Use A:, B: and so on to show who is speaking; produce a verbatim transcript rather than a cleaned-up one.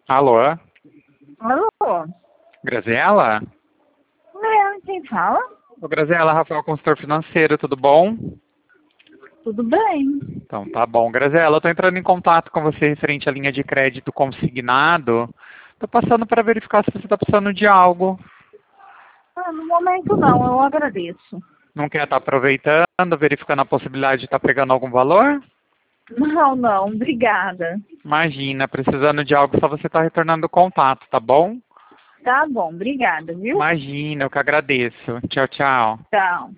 A: Alô?
B: Alô?
A: Graziela?
B: É, quem fala?
A: Ô, Graziela, Rafael, consultor financeiro, tudo bom?
B: Tudo bem.
A: Então, tá bom. Graziela, eu tô entrando em contato com você referente à linha de crédito consignado. Tô passando para verificar se você tá precisando de algo.
B: Ah, no momento não, eu agradeço.
A: Não quer estar aproveitando, verificando a possibilidade de estar pegando algum valor?
B: Não, não, obrigada.
A: Imagina, precisando de algo, só você tá retornando o contato, tá bom?
B: Tá bom, obrigada, viu?
A: Imagina, eu que agradeço. Tchau, tchau.
B: Tchau.